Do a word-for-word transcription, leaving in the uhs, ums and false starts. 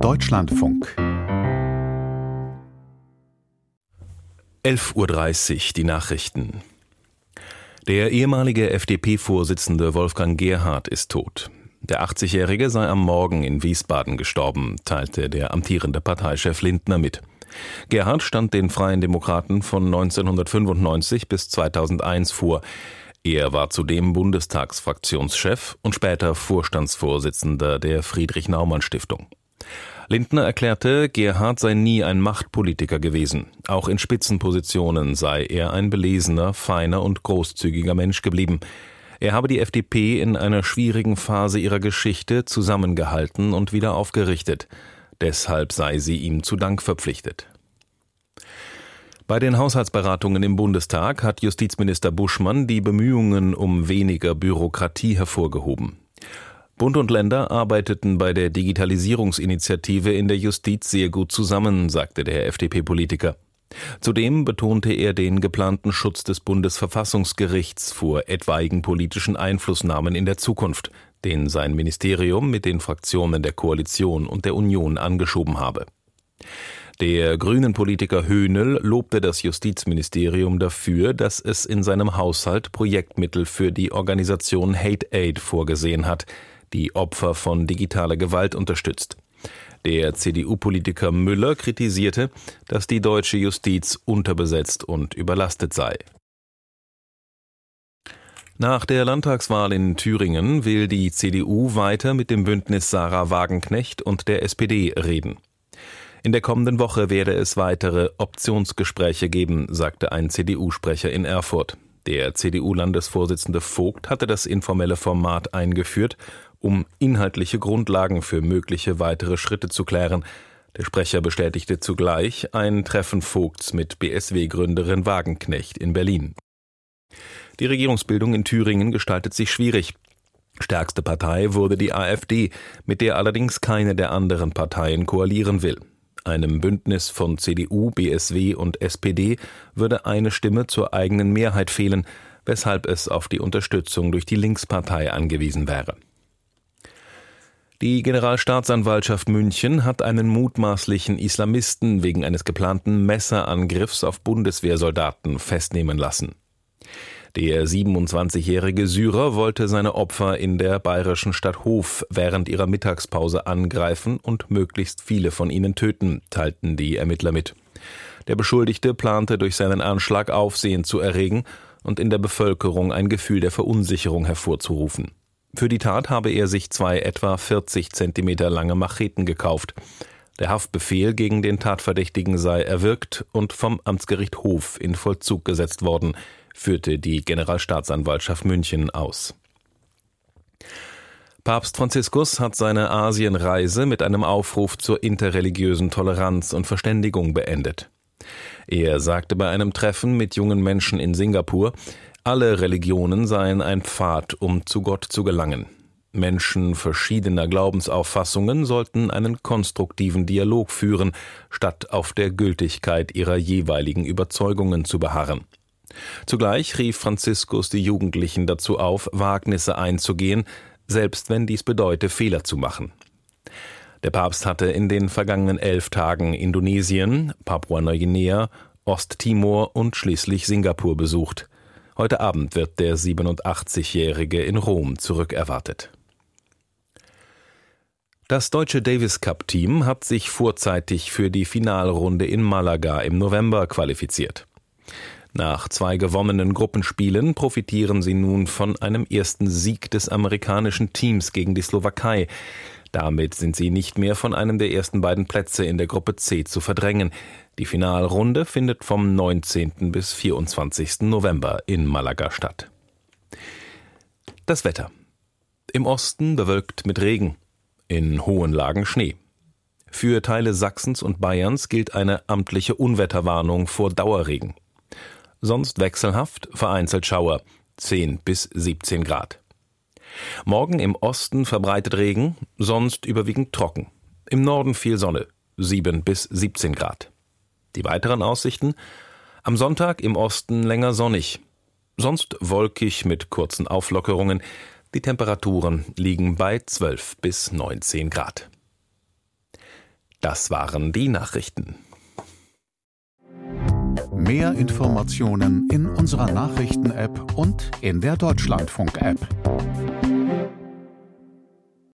Deutschlandfunk. elf Uhr dreißig, die Nachrichten. Der ehemalige F D P-Vorsitzende Wolfgang Gerhardt ist tot. Der achtzigjährige sei am Morgen in Wiesbaden gestorben, teilte der amtierende Parteichef Lindner mit. Gerhardt stand den Freien Demokraten von neunzehnhundertfünfundneunzig bis zweitausendeins vor. Er war zudem Bundestagsfraktionschef und später Vorstandsvorsitzender der Friedrich-Naumann-Stiftung. Lindner erklärte, Gerhardt sei nie ein Machtpolitiker gewesen. Auch in Spitzenpositionen sei er ein belesener, feiner und großzügiger Mensch geblieben. Er habe die F D P in einer schwierigen Phase ihrer Geschichte zusammengehalten und wieder aufgerichtet. Deshalb sei sie ihm zu Dank verpflichtet. Bei den Haushaltsberatungen im Bundestag hat Justizminister Buschmann die Bemühungen um weniger Bürokratie hervorgehoben. Bund und Länder arbeiteten bei der Digitalisierungsinitiative in der Justiz sehr gut zusammen, sagte der F D P-Politiker. Zudem betonte er den geplanten Schutz des Bundesverfassungsgerichts vor etwaigen politischen Einflussnahmen in der Zukunft, den sein Ministerium mit den Fraktionen der Koalition und der Union angeschoben habe. Der Grünen-Politiker Höhnel lobte das Justizministerium dafür, dass es in seinem Haushalt Projektmittel für die Organisation Hate Aid vorgesehen hat, die Opfer von digitaler Gewalt unterstützt. Der C D U-Politiker Müller kritisierte, dass die deutsche Justiz unterbesetzt und überlastet sei. Nach der Landtagswahl in Thüringen will die C D U weiter mit dem Bündnis Sarah Wagenknecht und der S P D reden. In der kommenden Woche werde es weitere Optionsgespräche geben, sagte ein C D U-Sprecher in Erfurt. Der C D U-Landesvorsitzende Vogt hatte das informelle Format eingeführt, um inhaltliche Grundlagen für mögliche weitere Schritte zu klären. Der Sprecher bestätigte zugleich ein Treffen Vogts mit B S W-Gründerin Wagenknecht in Berlin. Die Regierungsbildung in Thüringen gestaltet sich schwierig. Stärkste Partei wurde die AfD, mit der allerdings keine der anderen Parteien koalieren will. Einem Bündnis von C D U, B S W und S P D würde eine Stimme zur eigenen Mehrheit fehlen, weshalb es auf die Unterstützung durch die Linkspartei angewiesen wäre. Die Generalstaatsanwaltschaft München hat einen mutmaßlichen Islamisten wegen eines geplanten Messerangriffs auf Bundeswehrsoldaten festnehmen lassen. Der siebenundzwanzigjährige Syrer wollte seine Opfer in der bayerischen Stadt Hof während ihrer Mittagspause angreifen und möglichst viele von ihnen töten, teilten die Ermittler mit. Der Beschuldigte plante durch seinen Anschlag Aufsehen zu erregen und in der Bevölkerung ein Gefühl der Verunsicherung hervorzurufen. Für die Tat habe er sich zwei etwa vierzig Zentimeter lange Macheten gekauft. Der Haftbefehl gegen den Tatverdächtigen sei erwirkt und vom Amtsgericht Hof in Vollzug gesetzt worden, führte die Generalstaatsanwaltschaft München aus. Papst Franziskus hat seine Asienreise mit einem Aufruf zur interreligiösen Toleranz und Verständigung beendet. Er sagte bei einem Treffen mit jungen Menschen in Singapur, alle Religionen seien ein Pfad, um zu Gott zu gelangen. Menschen verschiedener Glaubensauffassungen sollten einen konstruktiven Dialog führen, statt auf der Gültigkeit ihrer jeweiligen Überzeugungen zu beharren. Zugleich rief Franziskus die Jugendlichen dazu auf, Wagnisse einzugehen, selbst wenn dies bedeute, Fehler zu machen. Der Papst hatte in den vergangenen elf Tagen Indonesien, Papua-Neuguinea, Osttimor und schließlich Singapur besucht. Heute Abend wird der siebenundachtzigjährige in Rom zurückerwartet. Das deutsche Davis-Cup-Team hat sich vorzeitig für die Finalrunde in Malaga im November qualifiziert. Nach zwei gewonnenen Gruppenspielen profitieren sie nun von einem ersten Sieg des amerikanischen Teams gegen die Slowakei. Damit sind sie nicht mehr von einem der ersten beiden Plätze in der Gruppe C zu verdrängen. Die Finalrunde findet vom neunzehnten bis vierundzwanzigsten November in Malaga statt. Das Wetter. Im Osten bewölkt mit Regen, in hohen Lagen Schnee. Für Teile Sachsens und Bayerns gilt eine amtliche Unwetterwarnung vor Dauerregen. Sonst wechselhaft, vereinzelt Schauer, zehn bis siebzehn Grad. Morgen im Osten verbreitet Regen, sonst überwiegend trocken. Im Norden viel Sonne, sieben bis siebzehn Grad. Die weiteren Aussichten: am Sonntag im Osten länger sonnig, sonst wolkig mit kurzen Auflockerungen. Die Temperaturen liegen bei zwölf bis neunzehn Grad. Das waren die Nachrichten. Mehr Informationen in unserer Nachrichten-App und in der Deutschlandfunk-App.